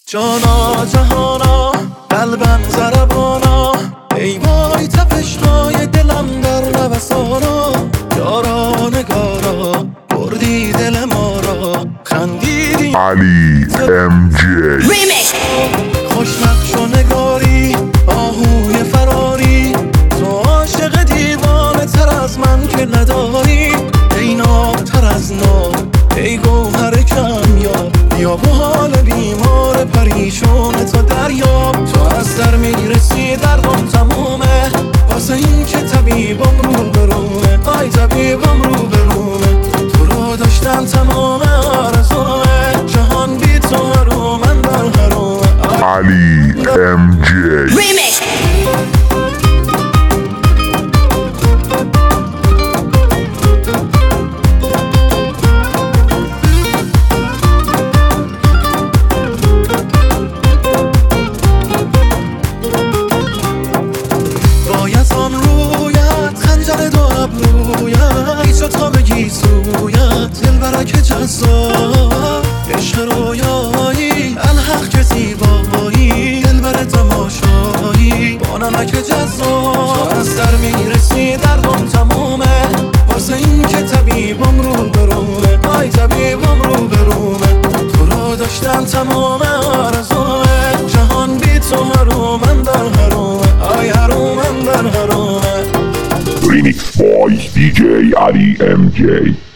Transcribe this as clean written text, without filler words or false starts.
جانا جهانا قلبم ضربانا، ای وای تپش‌های دلم در نوسانا. یارا نگارا بردی دل ما را، خندیدی علی ام جی خوش نقش و نگاری، آهوی فراری، تو عاشق دیوانه تر از من که نداری. ای نابتر از ناب، ای گوهر کمیاب، بیا با حال بیمار پریشون تا دریاب. تو از در میرسی دردم تمومه، واسه این که طبیبم رو برونه، آی طبیبم رو برونه. تو رو داشتم تمامه آرزومه، جهان بی تو هرومن در هرومه. علی ام جی تا بگی سویت دلبرک جزا، عشق رویایی الحق که زیبایی، دلبر تماشایی با نمک جزا. تو از در میرسی دردم تمومه، واسه این که طبیبم رو برونه، آی طبیبم رو برونه. تو رو داشتم تمامه آرزومه، جهان بی تو هرومن در هرومه، آی هرومن در هرومه. Remix Boys DJ Ali MJ